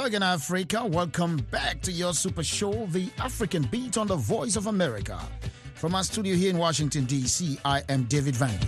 again, Africa. Welcome back to your super show, The African Beat on the Voice of America. From our studio here in Washington, D.C., I am David Van.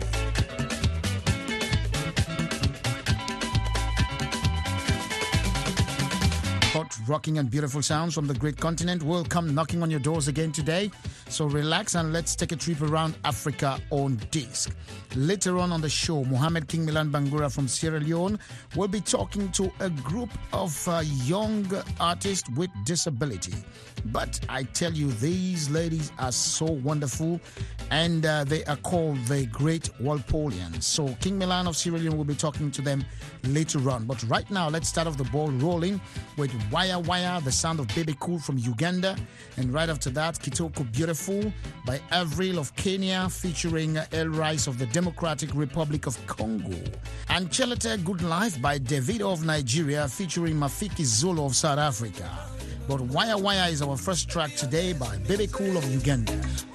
Hot, rocking and beautiful sounds from the great continent will come knocking on your doors again today. So relax and let's take a trip around Africa on disc. Later on the show, Mohamed King Milan Bangura from Sierra Leone will be talking to a group of young artists with disability. But I tell you, these ladies are so wonderful, and they are called the Great Walpolians. So King Milan of Sierra Leone will be talking to them later on. But right now, let's start off the ball rolling with Waya Waya, the sound of Baby Cool from Uganda. And right after that, Kitoko Beautiful by Avril of Kenya featuring El Rice of the Democratic Republic of Congo. And Chelete Good Life by Davido of Nigeria featuring Mafiki Zulu of South Africa. But Waya Waya is our first track today by Baby Cool of Uganda.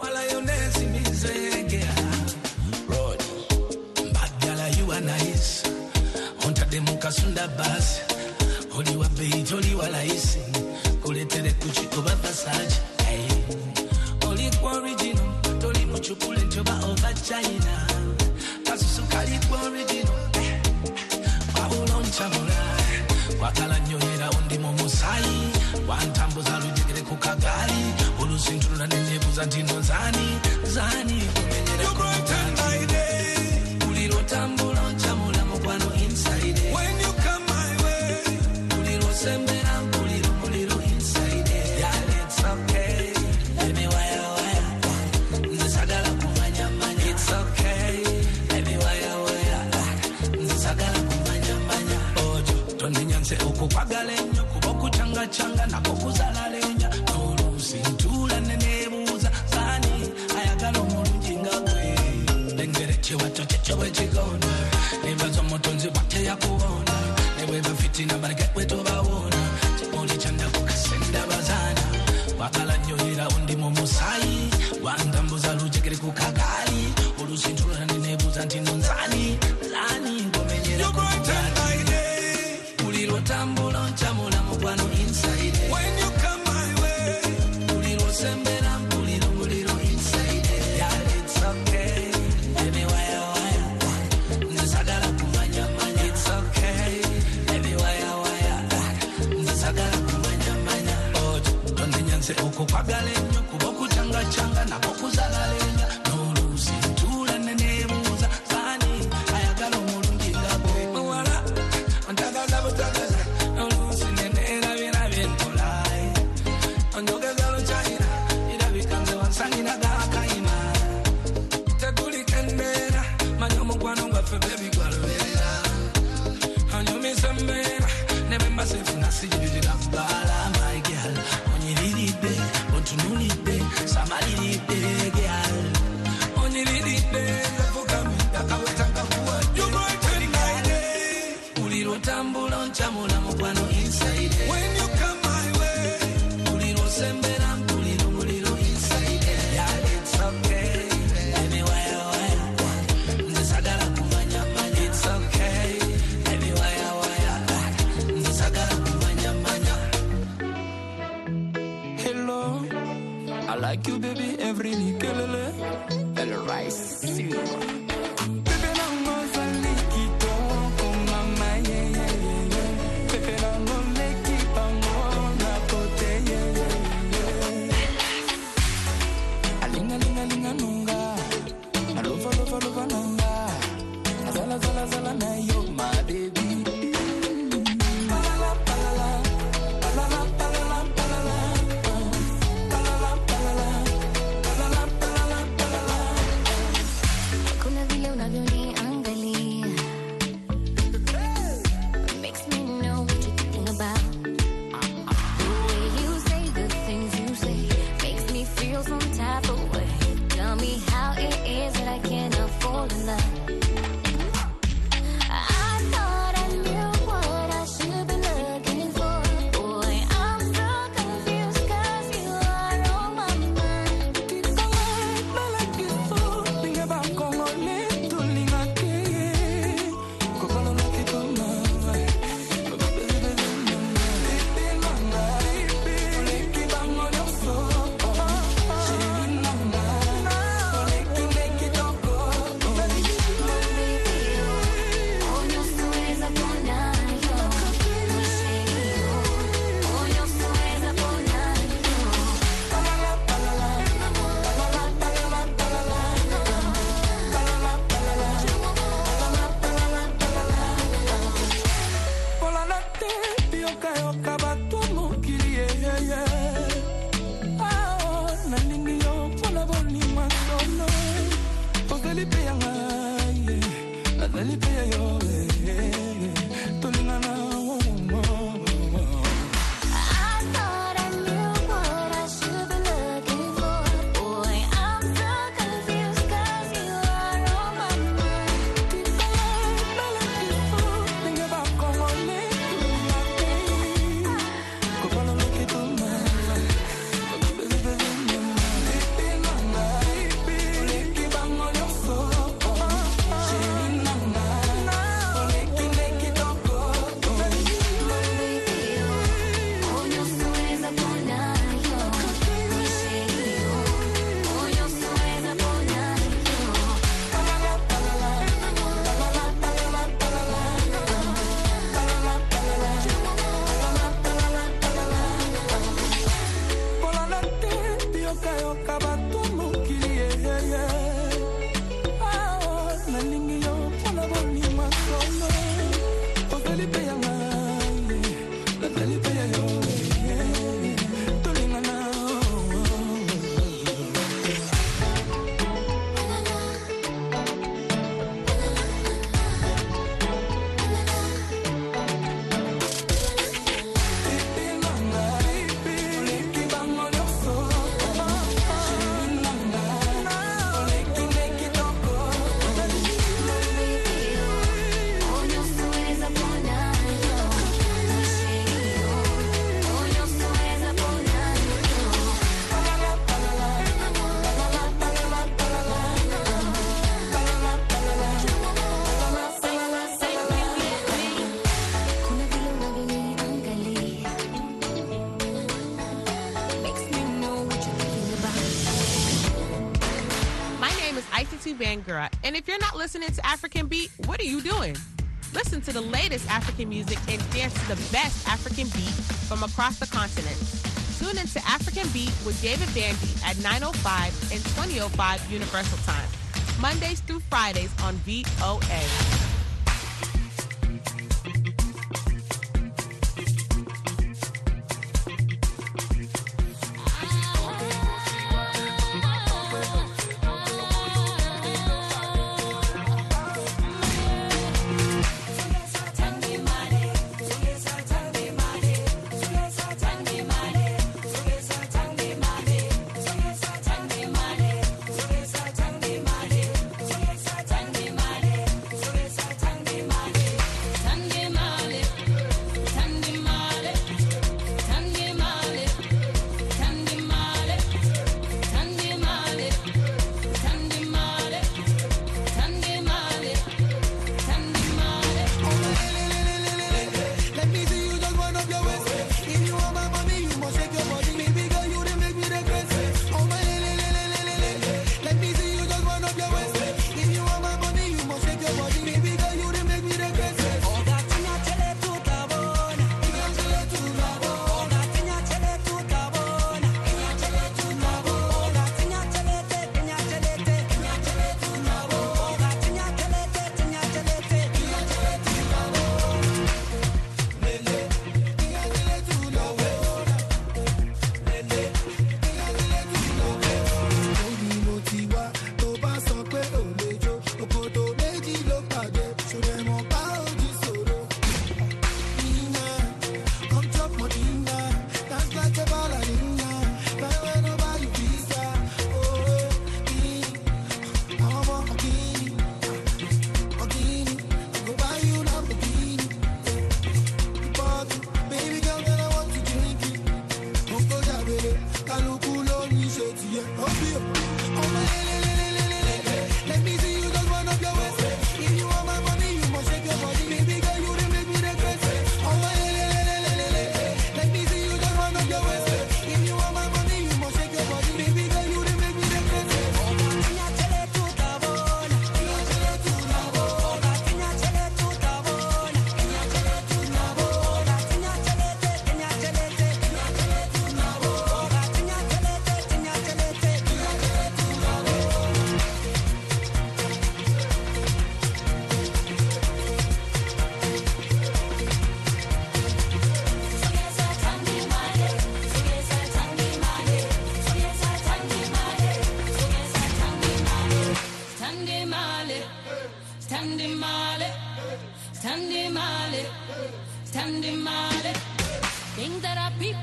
Oli wa beat, oli wa laisi kuletere kuchikoba passage. Oli kwa original, toli muchukule njoba over China. Kasusukali kwa original, wabulon chabula. Wakala nyohera undi momusai, wantambuza lujegere kukagali. Ulusinturuna nenebuza ntino zani, zani kumenyera kumenyera. My day, uliro tambulon chamula mkwano inside. When you come my way, sembera muliro inside. Yeah, it's okay. Let me wire. Nzisagala kumanya manya. It's okay. Let me wire. Nzisagala kumanya manya. Ojo, tonenyanse okukwagalenyo kuboku changa na kokuzala lenya. Nolusi ntula nenebuza zani ayagala omulungi nga gwe. Lengere chiwato chechewe chigona. Nebazo motonzi bate yakuona. Newe fitina barget weto bawona. Chipoli chanda kukasenda bazana. Wakala nyohera undi momusai. Wandambuza lujegere kukagali. Ulusintura nenebuza ntino nzani. Zani ngomenyera kukagali. Uliro tambula nchamula mkwano inside. When you come my way, uliro sembera muliro inside. Yeah, it's okay. Let me wire. Nzisagala kumanya manya. It's okay. Let me wire. Nzisagala kumanya manya. Ojo, tonenyanse okukwagalenyo kuboku changa na kokuzala lenya. Nolusi ntula nenebuza zani ayagala omulungi nga gwe. Mwala antagaza butagaza nolusi nenera bina byenkolai. Onjogeza luchayira irabikanze wansangina gakaima. Tekuli kendera manyo mukwano ngaffe baby gwalubera. Anyumisembera nebemba sefuna sijibira bala my girl. Onyiride ontunulide samaliride girl. Onyiride yafukami yakawetanga kuwa. You might turn my day. Uliro tambula nchamula mukwano inside. When you come my way, uliro sembera muliro inside. Yeah, it's okay. Let me wire. Nzisagala kumanya manya. It's okay. Let me wire. Nzisagala kumanya manya. Hello, I like you baby every nikelele. El Rice. Pepe nango zaliki toko mama yeah. Pepe nango leki pango na kote yeah. Alinga nunga. Alova nunga. Zala na yo my baby. Palala. Kuna Bangura. And if you're not listening to African Beat, what are you doing? Listen to the latest African music and dance to the best African beat from across the continent. Tune into African Beat with David Bandy at 9:05 and 20:05 Universal Time, Mondays through Fridays on VOA.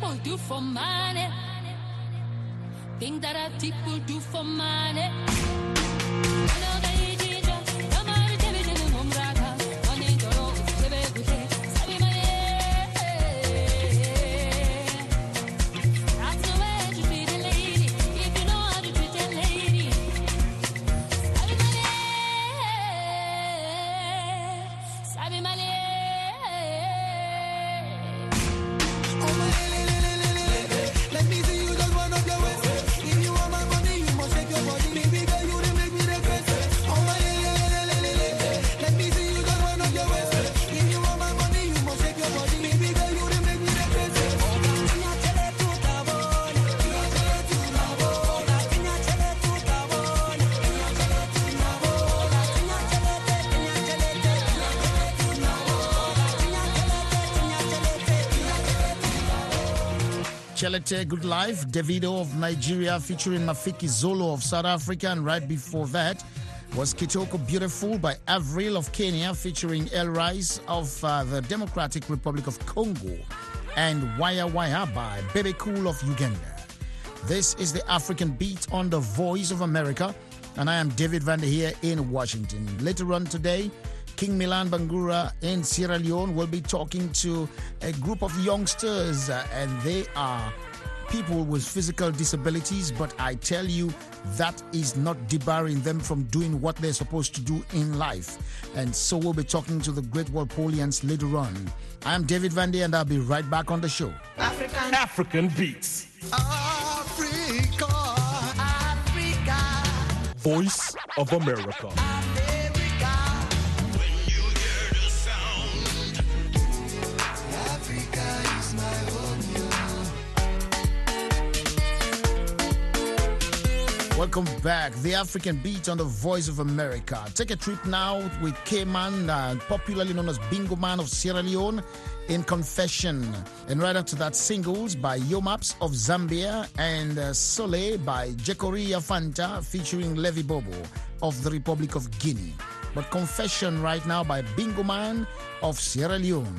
people do for money. Things that our people do for money. Chelete, Good Life, Davido of Nigeria featuring Mafiki Zolo of South Africa, and right before that was Kitoko Beautiful by Avril of Kenya featuring El Rice of the Democratic Republic of Congo, and Waya Waya by Bebe Cool of Uganda. This is the African Beat on the Voice of America, and I am David Vander here in Washington. Later on today, King Milan Bangura in Sierra Leone will be talking to a group of youngsters, and they are people with physical disabilities, but I tell you, that is not debarring them from doing what they're supposed to do in life. And so we'll be talking to the Great Walpolians later on. I am David Vander, and I'll be right back on the show. African Beats. Africa. Voice of America. Welcome back. The African Beat on the Voice of America. Take a trip now with K-Man, popularly known as Bingo Man of Sierra Leone, in Confession. And right after that, singles by Yomaps of Zambia and Sole by Jekoria Fanta featuring Levi Bobo of the Republic of Guinea. But Confession right now by Bingo Man of Sierra Leone.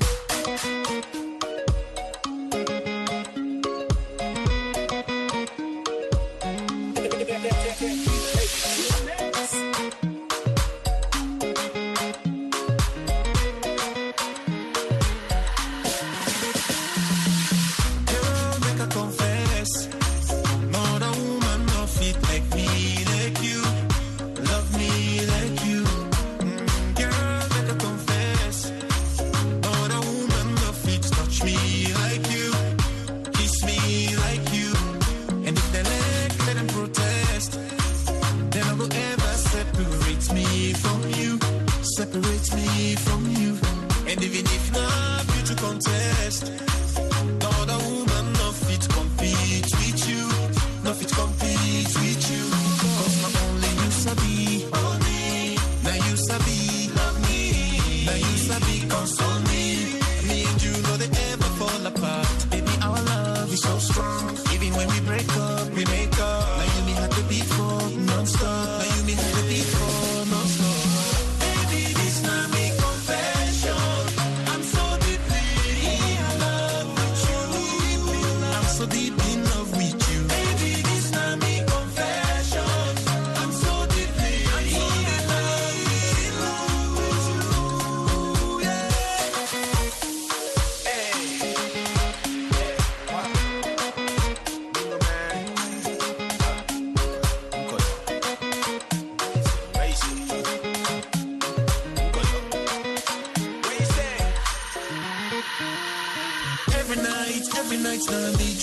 Every night's gonna be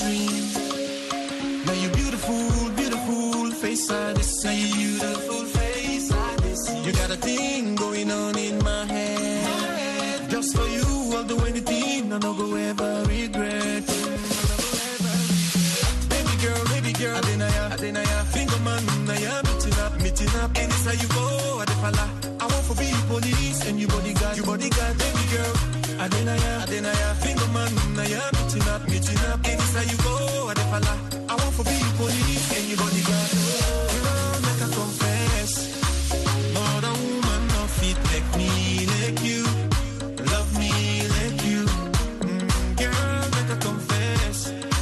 dream. Now you beautiful, beautiful face I just see. Beautiful face I just see. You got a thing going on in my head. Just for you, I'll do anything. I don't go ever regret. Baby girl, Adenaya. Finger man, Naya, meeting up. And it's how you go, Adefala. I want for be police and you bodyguard, baby girl. Adenaya, finger man, Naya, meeting up. And it's how you go, Adefala. I want for be police and you bodyguard. Girl, make I confess. Not a woman, no fit like me, like you. Love me like you. Girl, make I confess.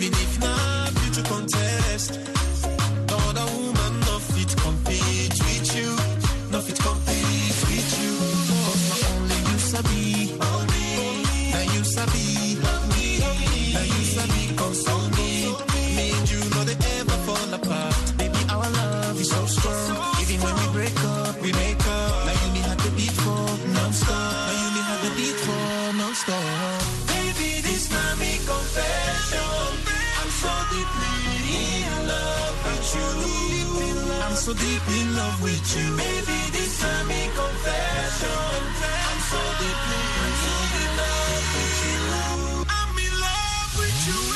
Even if not you to contest, no other woman no fit compete with you, no fit compete with you. Cause not only you sabi, now you sabi, now you sabi console me. Me and you know they ever fall apart. Baby, our love is so strong. Even when we break up, we make up. Now you me have the beat for non-stop. Now you me have the beat for non-stop. Baby, this not me confession. I'm so deeply in love with you. I'm so deep in love with you. Baby, this not me confession. I'm so deeply in love with you. I'm in love with you.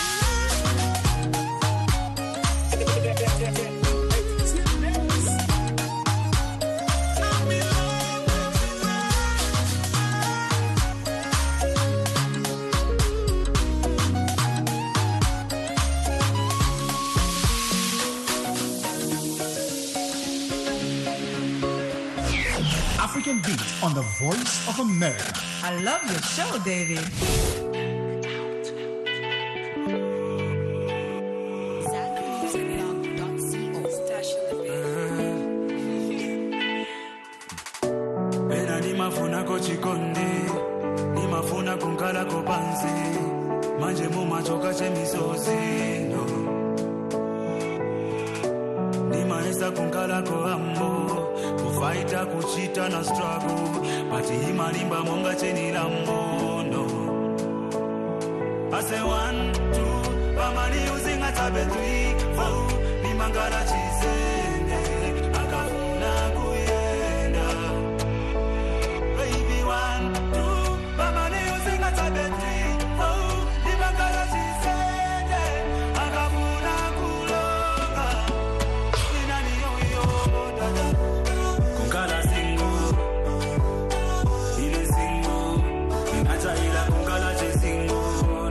African Beat on the Voice of America. I love your show, David. Pena ni mafuna kochikondi, ni mafuna kunkala kopansi, manje mumachoka chemisozi, no. Ni maesa kunkala koambo, kufaita kuchita na struggle, pati himalimba monga cheni lambo, no. I say 1, 2, pamani using a tabe 3, 4, ni mangala chisende, akafuna kuyenda. Baby 1, 2, pamani using a tabe 3, 4, ni mangala chisende, akafuna kulonga. Inani yo dada, kunkala single, ile single, inacha ila kunkala che single.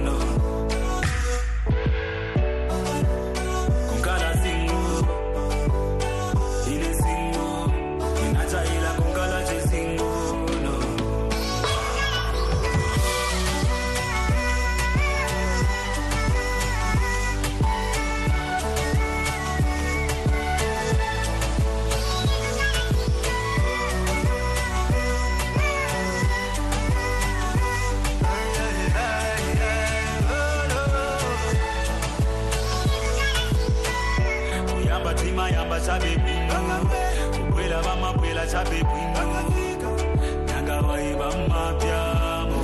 Yamba chabe pingo, kuela mama kuela chabe pingo, nyanga waiba mapiamo,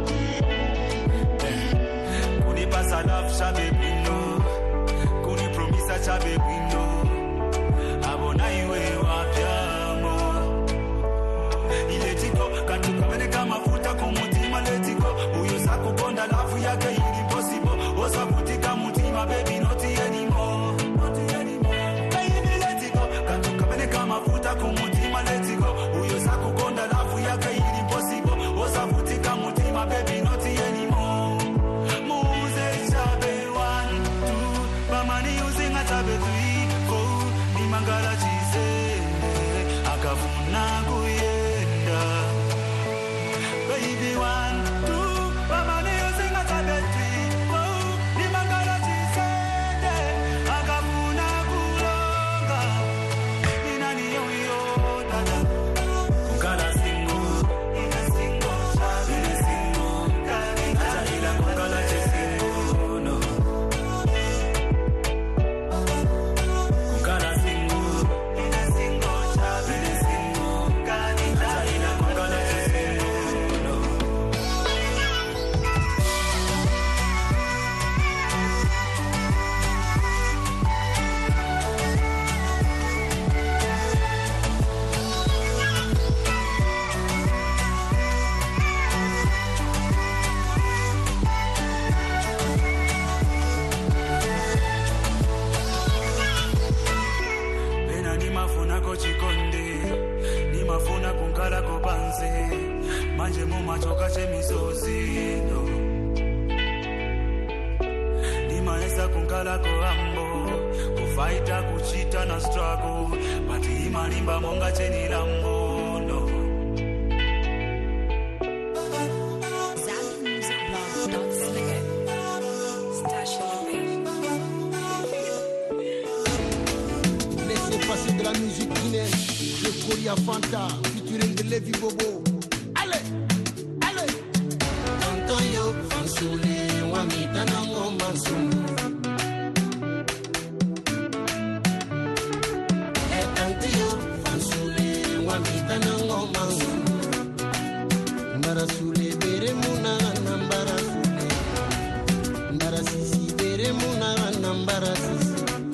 kuni pasa love chabe pingo, kuni promisa chabe pingo, abona iwe wapiamo, iletiko katuka meneka mafuta kumutima letiko, uyo saku konda lafu yake impossible, osakutika mutima baby not anymore. Mafuta kumutima let go. Uyo saku konda lafu yake ili impossible. Osafutika mutima baby not anymore. Muze chabe 1, 2, pamani using a chabe 3, 4, ni mangala chisende, akafuna kuyenda. Baby 1, 2, pamani using a chabe 3, 4, ni mangala chisende, akafuna kulonga. Manje mumachoka chemisozi, no. Ni maesa kunkala koambo, kufaita kuchita na struggle, pati imalimba monga cheni lambo, no. ZambianMusicBlog.ca. Stash in the Gregory Afanta featuring the Levy Bobo. Ale, ale. Antonio Fansule, Wamita Nango Mansum. Antonio Fansule, Wamita Nango Mansum. Marasule, Beremuna, Nambarasule. Marasisi, Beremuna, Nambarasisi.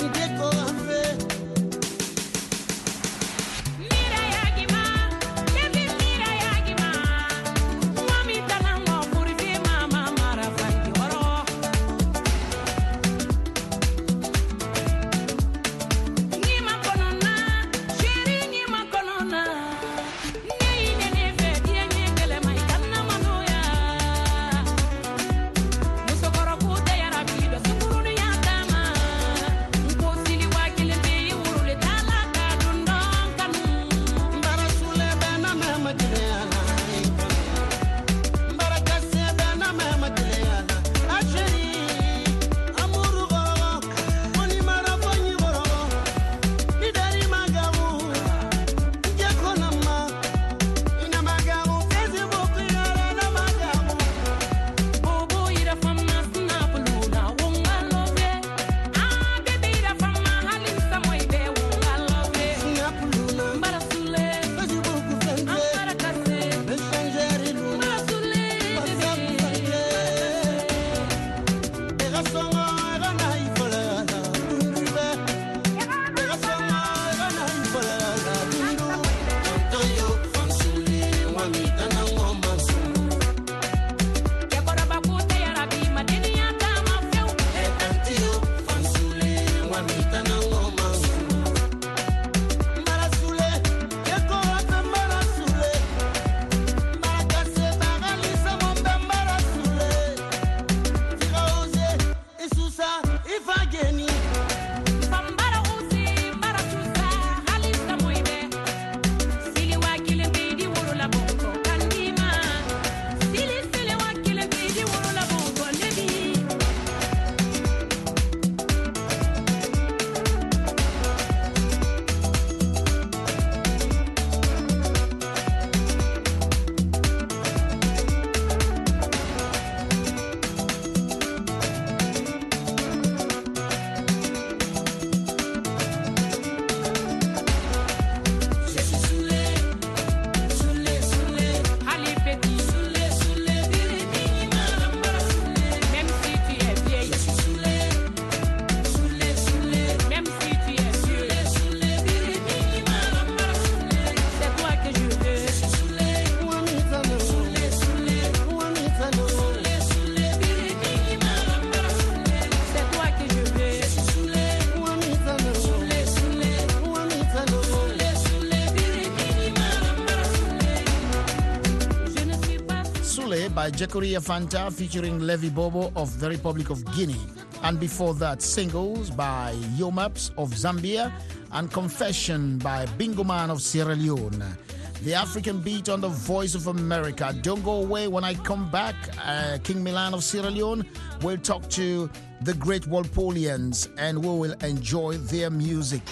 By Jekoria Fanta featuring Levy Bobo of the Republic of Guinea. And before that, Singles by Yomaps of Zambia and Confession by Bingo Man of Sierra Leone. The African beat on the Voice of America. Don't go away. When I come back, King Milan of Sierra Leone will talk to the great Walpolians and we will enjoy their music.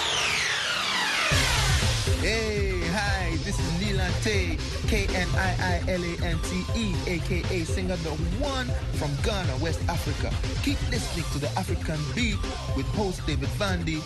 Hey, hi, this is Nilante, Kniilante, aka singer the one from Ghana, West Africa. Keep listening to the African Beat with host David Vandy.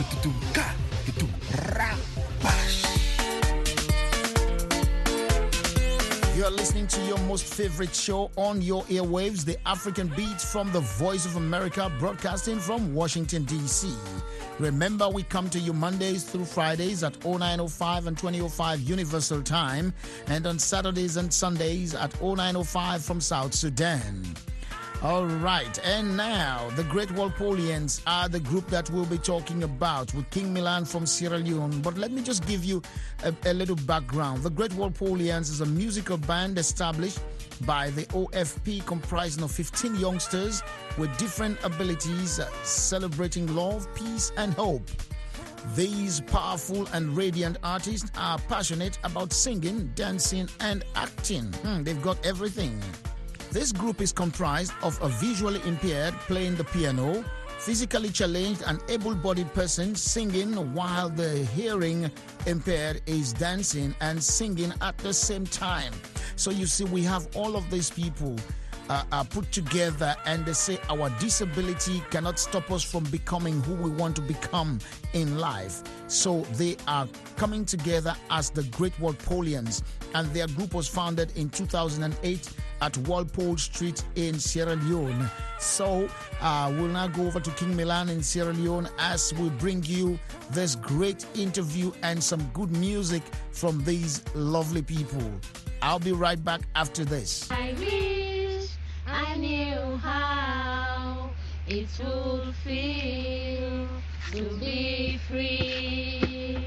You are listening to your most favorite show on your airwaves, the African Beat from the Voice of America, broadcasting from Washington, D.C. Remember, we come to you Mondays through Fridays at 0905 and 2005 Universal Time, and on Saturdays and Sundays at 0905 from South Sudan. All right, and now the Great Walpolians are the group that we'll be talking about with King Milan from Sierra Leone. But let me just give you a little background. The Great Walpolians is a musical band established by the OFP comprising of 15 youngsters with different abilities, celebrating love, peace, and hope. These powerful and radiant artists are passionate about singing, dancing, and acting. They've got everything. This group is comprised of a visually impaired playing the piano, physically challenged and able-bodied person singing while the hearing impaired is dancing and singing at the same time. So you see, we have all of these people are put together, and they say our disability cannot stop us from becoming who we want to become in life. So they are coming together as the Great Walpoleans, and their group was founded in 2008 at Walpole Street in Sierra Leone. So we'll now go over to King Milan in Sierra Leone as we bring you this great interview and some good music from these lovely people. I'll be right back after this. I wish I knew how it would feel to be free.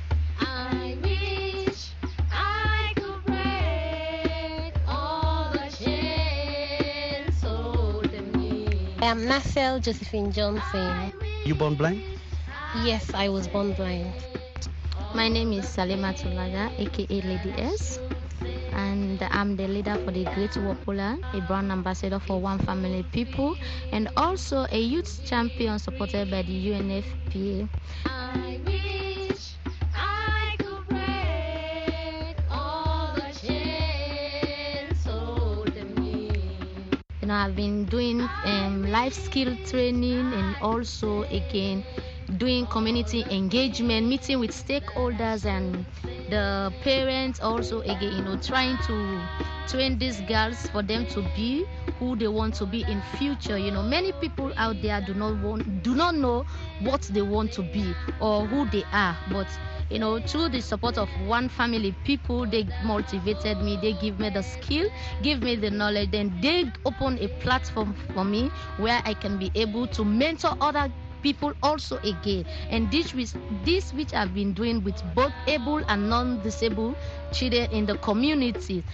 I wish I could break all the chains holding me. I am Nacelle Josephine Johnson. You born blind? Yes, I was born blind. My name is Salima Tulaga, aka Lady S, and I'm the leader for the Great Walpolean, a brand ambassador for One Family People, and also a youth champion supported by the UNFPA. I wish I could break all the chains holding me. You know, I've been doing life skill training and also again doing community engagement, meeting with stakeholders and the parents also again, you know, trying to train these girls for them to be who they want to be in future. You know, many people out there do not know what they want to be or who they are, but you know, through the support of One Family People, they motivated me, they give me the skill, give me the knowledge, then they open a platform for me where I can be able to mentor other people also again, and this which I've been doing with both able and non-disabled children in the community.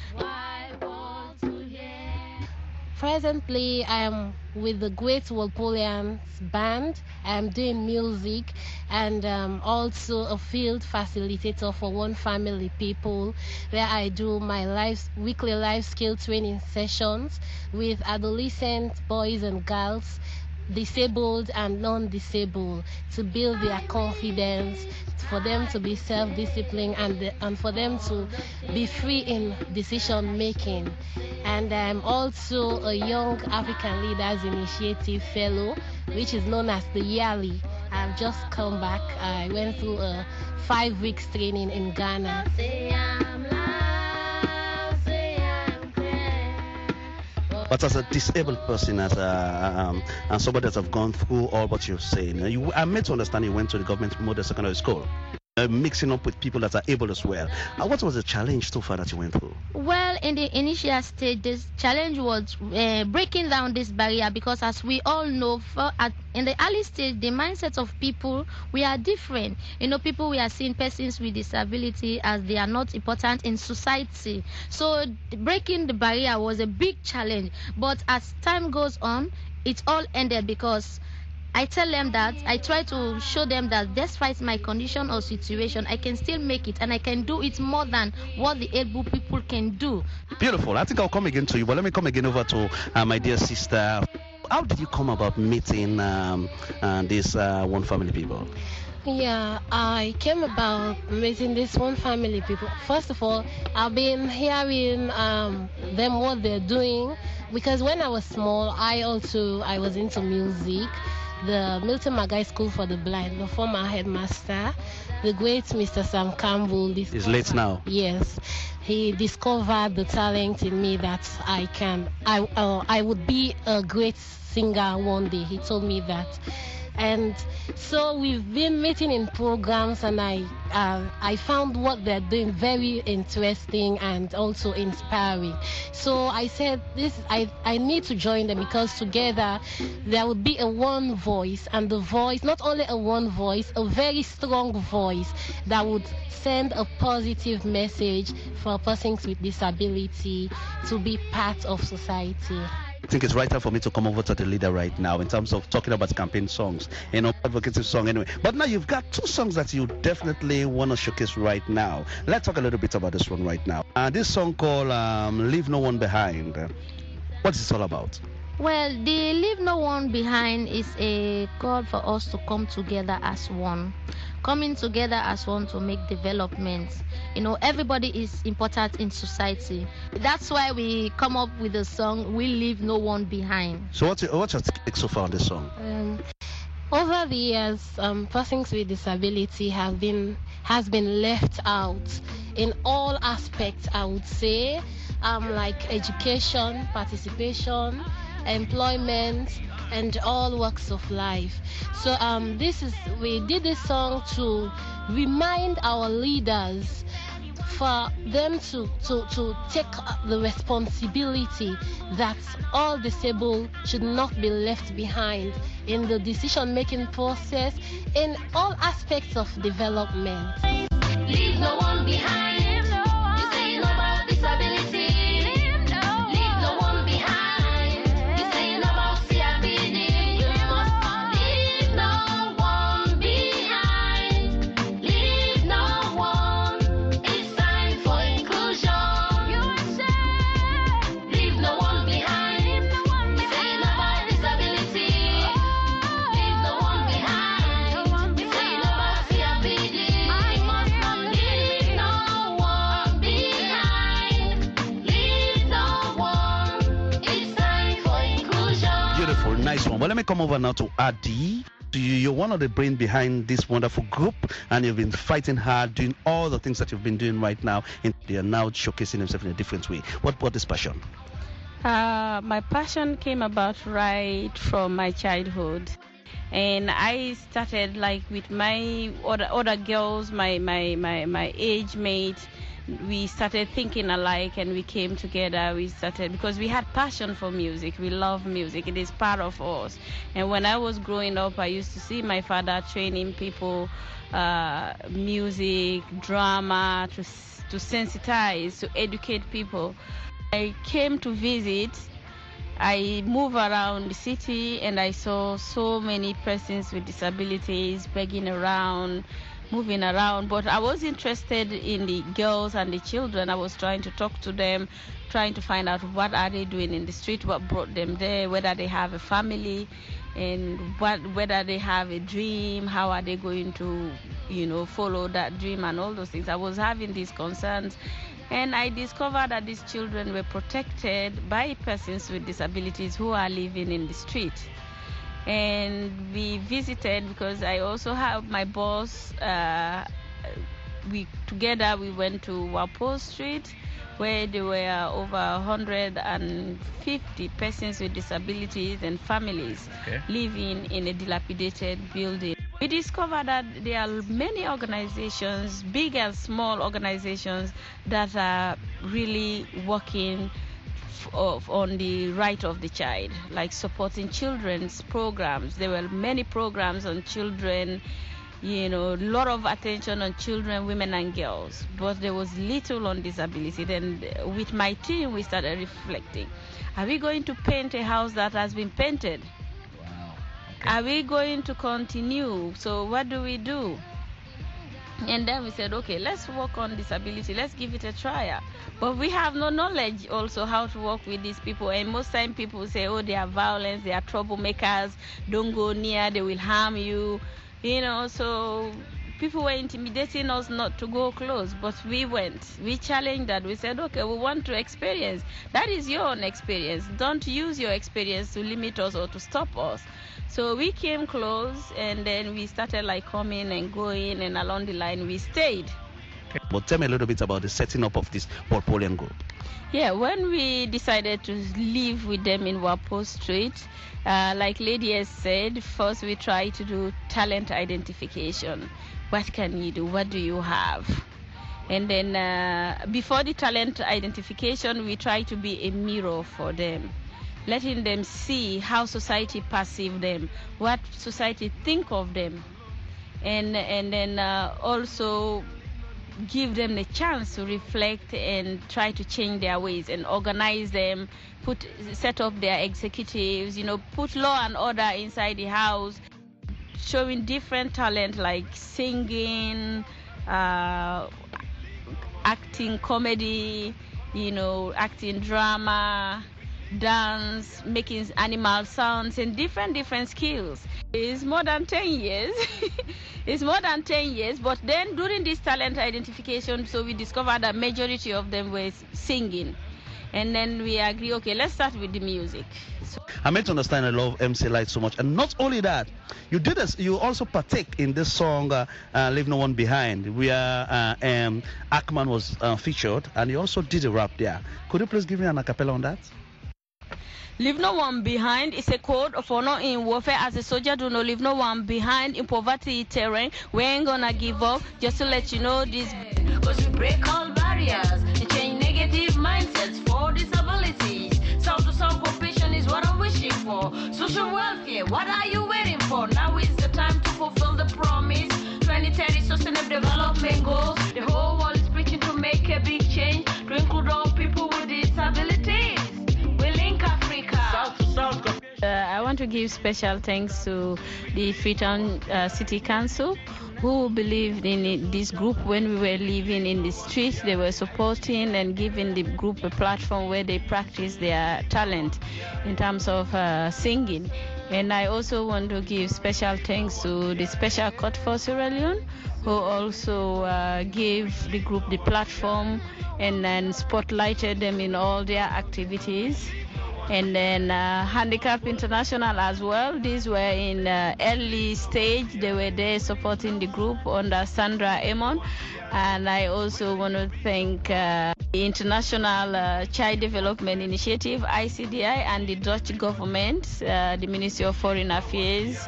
Presently, I am with the Great Walpoleans Band. I am doing music and also a field facilitator for One Family People, where I do my weekly life skill training sessions with adolescent boys and girls, disabled and non-disabled, to build their confidence, for them to be self-disciplined and for them to be free in decision making. And I'm also a Young African Leaders Initiative Fellow, which is known as the Yearly. I've just come back. I went through a 5 weeks training in Ghana. But as a disabled person, as and somebody that have gone through all what you're saying, I'm made to understand you went to the government model secondary school, mixing up with people that are able as well. What was the challenge so far that you went through? Well, in the initial stage, this challenge was breaking down this barrier, because as we all know, in the early stage, the mindset of people, we are different. You know, people, we are seeing persons with disability as they are not important in society. So breaking the barrier was a big challenge. But as time goes on, it all ended, because I tell them that, I try to show them that despite my condition or situation, I can still make it, and I can do it more than what the able people can do. Beautiful. I think I'll come again to you, but let me come again over to my dear sister. How did you come about meeting this One Family People? Yeah, I came about meeting this One Family People. First of all, I've been hearing them what they're doing, because when I was small, I was into music. The Milton Magai School for the Blind, the former headmaster, the great Mr. Sam Campbell. He's late now. Yes, he discovered the talent in me that I would be a great singer one day. He told me that. And so we've been meeting in programs, and I found what they're doing very interesting and also inspiring. So I said, I need to join them, because together there would be a one voice, and the voice, not only a one voice, a very strong voice that would send a positive message for persons with disability to be part of society. I think it's right time for me to come over to the leader right now in terms of talking about campaign songs, advocacy song anyway. But now you've got 2 songs that you definitely want to showcase right now. Let's talk a little bit about this one right now. This song called Leave No One Behind. What is it all about? Well, the Leave No One Behind is a call for us to come together as one. Coming together as one to make developments. Everybody is important in society. That's why we come up with the song, We Leave No One Behind. So what's your take so far on this song? Over the years, persons with disability has been left out in all aspects, I would say, like education, participation, employment, and all walks of life. So we did this song to remind our leaders for them to take the responsibility that all disabled should not be left behind in the decision-making process in all aspects of development. Leave no one behind. You say no about disability. Leave no one behind. You say no about CRPD. You must leave no one behind. Leave no one. It's time for inclusion. USA. Leave no one behind. You say no about disability. Leave no one behind. You say no about CRPD. Leave no one behind. Leave no one. It's time for inclusion. Beautiful, nice one. Well, let me come over now to Adi. You're one of the brain behind this wonderful group, and you've been fighting hard, doing all the things that you've been doing right now, and they are now showcasing themselves in a different way. What is passion? My passion came about right from my childhood, and I started like with my other girls, my age mates. We started thinking alike, and we came together. We started because we had passion for music. We love music. It is part of us. And when I was growing up, I used to see my father training people, music, drama, to sensitize, to educate people. I came to visit. I moved around the city, and I saw so many persons with disabilities begging around, moving around, but I was interested in the girls and the children. I was trying to talk to them, trying to find out what are they doing in the street, what brought them there, whether they have a family, and whether they have a dream, how are they going to, follow that dream and all those things. I was having these concerns, and I discovered that these children were protected by persons with disabilities who are living in the street. And we visited because I also have my boss. We went to Walpole Street, where there were over 150 persons with disabilities and families living in a dilapidated building. We discovered that there are many organizations, big and small organizations, that are really working on the right of the child, like supporting children's programs. There were many programs on children, a lot of attention on children, women and girls, but there was little on disability. Then with my team, we started reflecting. Are we going to paint a house that has been painted? Wow. Okay. Are we going to continue? So what do we do? And then we said, okay, let's work on disability. Let's give it a try. But we have no knowledge also how to work with these people. And most time people say, oh, they are violent, they are troublemakers, don't go near, they will harm you. So people were intimidating us not to go close. But we went. We challenged that. We said, okay, we want to experience. That is your own experience. Don't use your experience to limit us or to stop us. So we came close, and then we started coming and going, and along the line we stayed. Okay. But tell me a little bit about the setting up of this Walpolean group. Yeah, when we decided to live with them in Walpole Street, like Lady has said, first we tried to do talent identification. What can you do? What do you have? And then before the talent identification, we try to be a mirror for them, letting them see how society perceives them, what society think of them, and then also give them the chance to reflect and try to change their ways and organize them, set up their executives, put law and order inside the house, showing different talent like singing, acting comedy, acting drama, dance, making animal sounds, and different skills. It's more than 10 years. It's more than 10 years, but then during this talent identification, so we discovered that majority of them were singing. And then we agree, okay, let's start with the music. So I meant to understand I love MC Light so much. And not only that, you did this, you also partake in this song, Leave No One Behind, where Ackman was featured, and you also did a rap there. Could you please give me an acapella on that? Leave no one behind is a code of honor in warfare. As a soldier, do not leave no one behind in poverty terrain. We ain't gonna give up, just to let you know this. Cause we break all barriers and change negative mindsets for disabilities. South to South cooperation is what I'm wishing for. Social welfare, what are you waiting for? Now is the time to fulfill the promise. 2030 sustainable development goals. The whole world is preaching to make a big change to include all people with disabilities. We link Africa. South to South. I want to give special thanks to the Freetown City Council, who believed in this group when we were living in the streets. They were supporting and giving the group a platform where they practice their talent in terms of singing. And I also want to give special thanks to the Special Court for Sierra Leone, who also gave the group the platform and then spotlighted them in all their activities. And then Handicap International as well. These were in early stage. They were there supporting the group under Sandra Amon. And I also want to thank the International Child Development Initiative, ICDI, and the Dutch government, the Ministry of Foreign Affairs.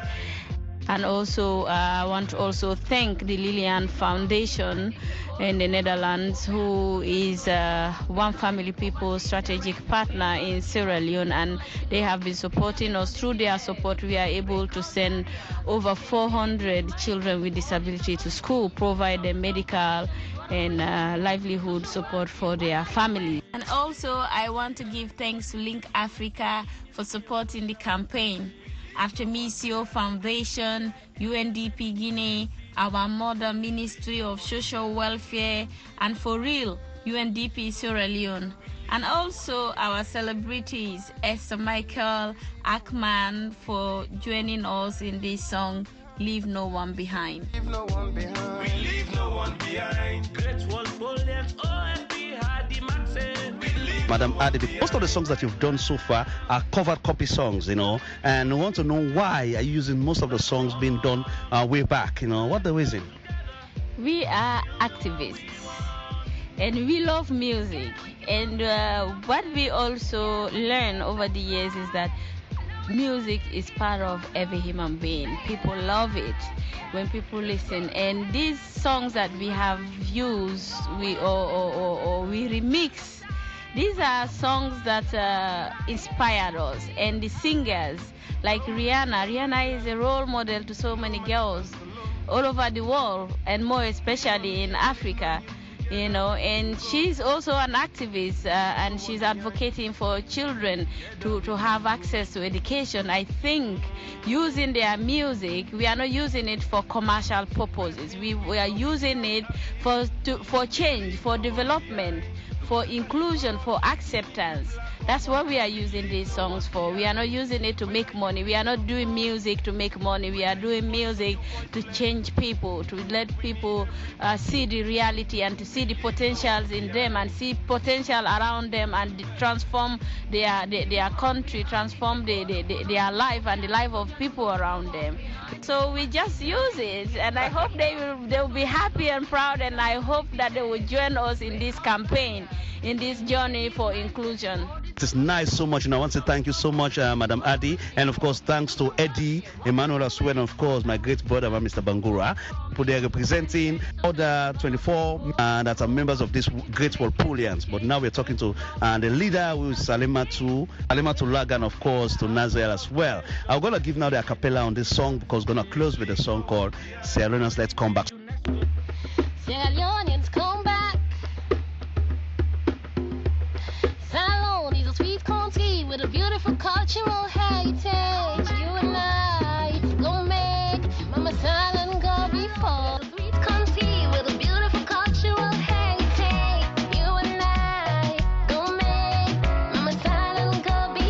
And also, I want to also thank the Lilian Foundation in the Netherlands, who is One Family People strategic partner in Sierra Leone, and they have been supporting us. Through their support, we are able to send over 400 children with disability to school, provide them medical and livelihood support for their family. And also, I want to give thanks to Link Africa for supporting the campaign. After Misio Foundation, UNDP Guinea, our mother Ministry of Social Welfare, and for real, UNDP Sierra Leone. And also our celebrities, Esther Michael, Ackman, for joining us in this song, Leave No One Behind. Leave no one behind. We leave no one behind. Great Wall Bullions, OMB, Hardy Maxson. Madam Adi, most of the songs that you've done so far are covered copy songs, you know, and we want to know why are you using most of the songs being done way back, you know, what the reason? We are activists and we love music, and what we also learn over the years is that music is part of every human being. People love it when people listen, and these songs that we have used, we remix. These are songs that inspired us, and the singers like Rihanna. Rihanna is a role model to so many girls all over the world, and more especially in Africa, you know, and she's also an activist, and she's advocating for children to have access to education. I think using their music, we are not using it for commercial purposes. We are using it for change, for development, for inclusion, for acceptance. That's what we are using these songs for. We are not using it to make money. We are not doing music to make money. We are doing music to change people, to let people see the reality and to see the potentials in them and see potential around them and transform their country, transform their life and the life of people around them. So we just use it, and I hope they will be happy and proud, and I hope that they will join us in this campaign, in this journey for inclusion. It is nice so much, and I want to thank you so much, Madam Adi, and of course thanks to Eddie, Emmanuel as well, and of course my great brother, Mr. Bangura. They are representing other 24 that are members of this Great Walpoleans, but now we're talking to the leader, who is Salimatu Lagan, of course, to Nazel as well. I'm going to give now the a cappella on this song because we're going to close with a song called Sierra Leoneans Let's Come Back. Sierra Leoneans come back. Sierra Leone is a sweet country with a beautiful cultural heritage. You and I gon' make Mama Silent go before. Sweet country with a beautiful cultural heritage. You and I gon' make Mama Silent go before.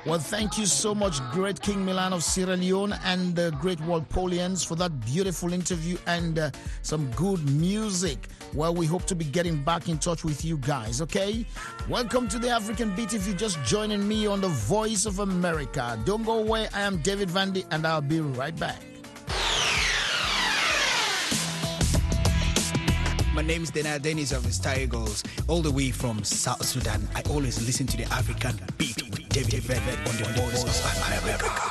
Well, thank you so much, Great King Milan of Sierra Leone and the Great Walpolians, for that beautiful interview and some good music. Well, we hope to be getting back in touch with you guys, okay? Welcome to the African Beat. If you're just joining me on the Voice of America, don't go away. I am David Vandy, and I'll be right back. My name is Dena Dennis of the Star Eagles, all the way from South Sudan. I always listen to the African Beat with David Velvet on the Voice of America.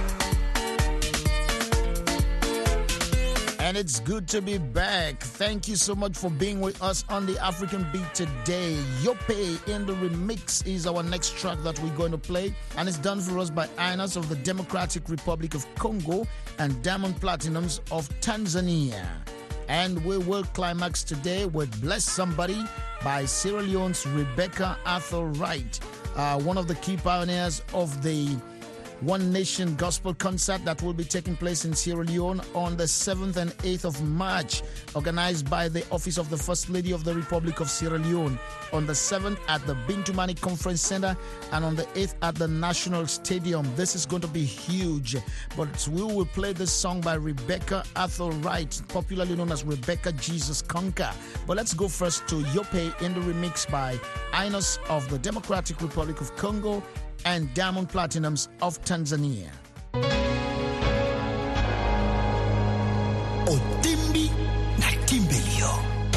And it's good to be back. Thank you so much for being with us on the African Beat today. Yope in the Remix is our next track that we're going to play. And it's done for us by Inas of the Democratic Republic of Congo and Diamond Platinums of Tanzania. And we will climax today with Bless Somebody by Sierra Leone's Rebecca Arthur Wright, one of the key pioneers of the One Nation Gospel Concert that will be taking place in Sierra Leone on the 7th and 8th of March, organized by the Office of the First Lady of the Republic of Sierra Leone. On the 7th at the Bintou Mani Conference Center and on the 8th at the National Stadium. This is going to be huge, but we will play this song by Rebecca Arthur Wright, popularly known as Rebecca Jesus Conquer. But let's go first to Yope in the Remix by Inos of the Democratic Republic of Congo and Diamond Platinums of Tanzania. Otimbi na Timbelio.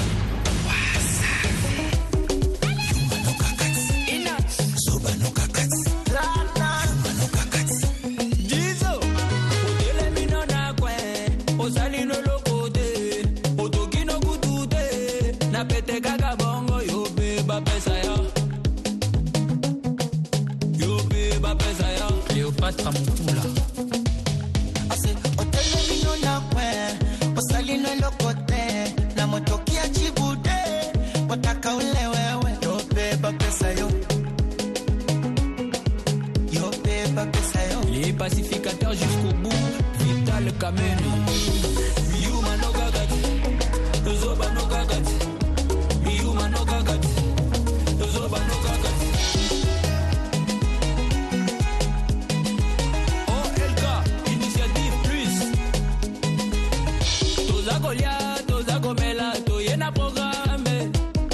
Yuma no kakats. Soba no kakats. Yuma no kakats. Jizo, odele mino na kwe, osali no lokote, otoki no kutute, na pete kaka bongo yobe ba pesa ya. Cleopatra Mutula. Ase otele mino na kwe, osali no lokote, na motokia chibude, wataka ule wewe. Yo beba pesa yo. Yo beba pesa yo. Les pacificateurs jusqu'au bout, Vital Kameni. Yuma no gagati, Zoba no gagati. Yuma no gagati, Zoba no gagati. Toza gomela, toyena programme.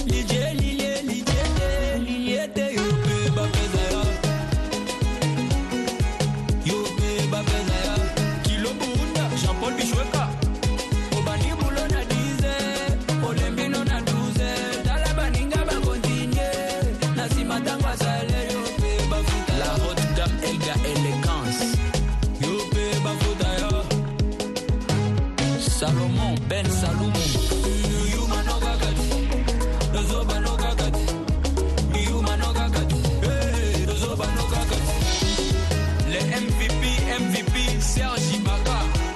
Liliete, yo ba pesa ya. Yo ba pesa ya. Kilo Burunda, Jean-Paul Bichweka. Obani bulo na 10, olembino na 12. Tala baninga ba continue. Na simatangwa sale yo ba futa. La haute gamme Elga Elegance. Yo ba futa ya. Salomon Ben Salomon. Yuma no gagati, Zoba no gagati. Yuma no gagati, Zoba no gagati. Les MVP, Serge Ibaka.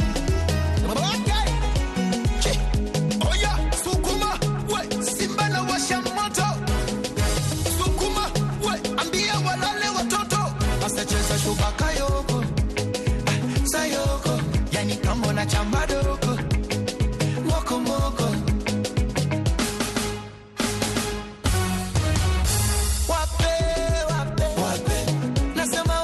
Okay. Oya, Sukuma, we, Simba na washa moto. Sukuma, we, ambia walale watoto. Asacheza shubaka yoko, sayoko, yani kama na chambado. Moko wape nasema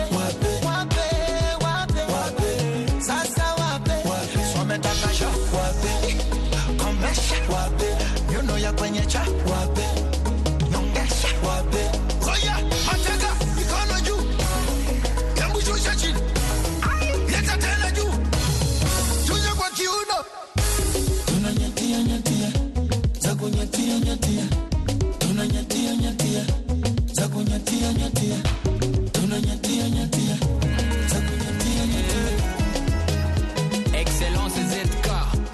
wape sasa wape sometaka sha wape komesha wape yuno ya kwenye cha wape nyongesha wape oya matega mikono juu hebu shusha chini leta tena juu tunya kwa kiuno nyatia za kunyatia tunanyatia za kunyatia tunanyatia za kunyatia. Excellence ZK,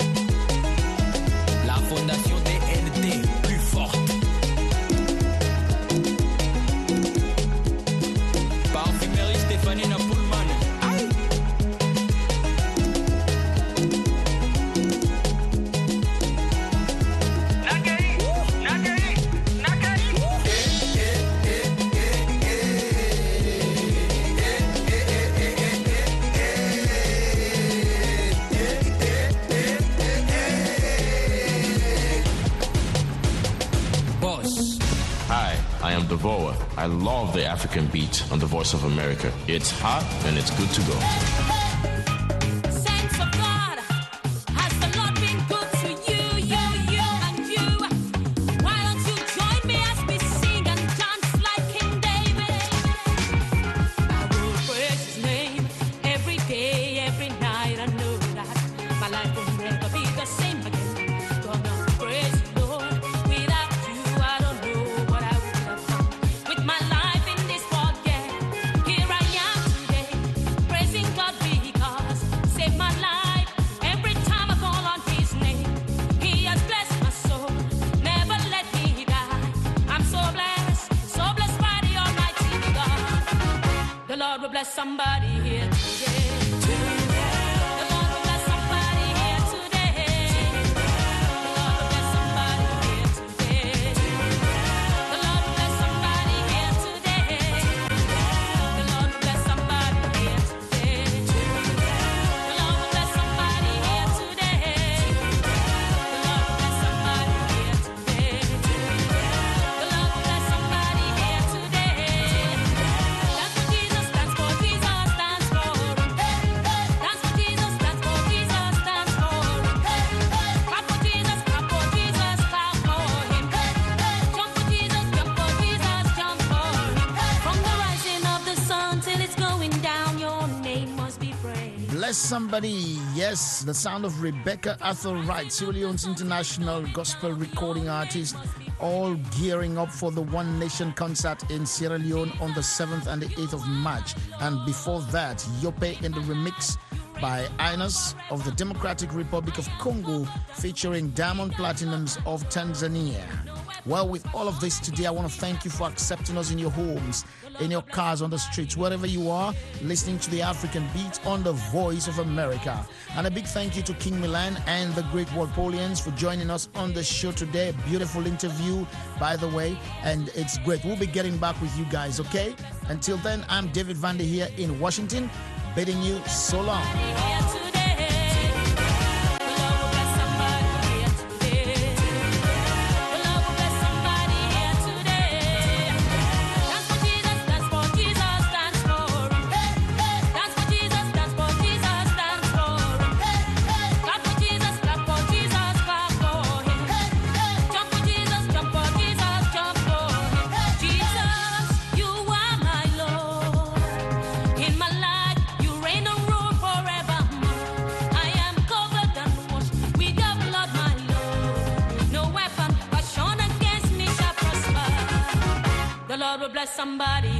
la fondation DNT plus forte. Parfumerie Stéphanie Napoulman. I love the African beat on the Voice of America. It's hot and it's good to go. Saints of God, has the Lord been good to you, you, and you? Why don't you join me as we sing and dance like King David? I will praise his name every day, every night. I know that my life will never be the same again. Gonna praise you, Lord. Without you, I don't know what I would have done with my life in this world. Yeah, here I am today, praising God because saved my life. Every time I call on his name, he has blessed my soul, never let me die. I'm so blessed by the Almighty God. The Lord will bless somebody here today. The Lord will bless somebody here today. The Lord will bless somebody here today. The Lord will bless somebody here today. The Lord will bless somebody here today. The Lord will bless somebody here today. The Lord will bless somebody here today. The Lord will bless somebody here today. That's what Jesus stands for. Jesus stands for. That's what Jesus stands for. Jesus stands for. Clap for Jesus, clap for Jesus, clap for him. Jump for Jesus, jump for Jesus, jump for him. From the rising of the sun till it's going down, your name must be praised. Bless somebody. Yes, the sound of Rebecca Arthur Wright, Sierra Leone's international gospel recording artist, all gearing up for the One Nation concert in Sierra Leone on the 7th and the 8th of March. And before that, Yope in the remix by Ines of the Democratic Republic of Congo, featuring Diamond Platinums of Tanzania. Well, with all of this today, I want to thank you for accepting us in your homes, in your cars, on the streets, wherever you are, listening to the African Beat on the Voice of America. And a big thank you to King Milan and the Great Walpolians for joining us on the show today. Beautiful interview, by the way, and it's great. We'll be getting back with you guys, okay? Until then, I'm David Vander here in Washington, bidding you so long. Bless somebody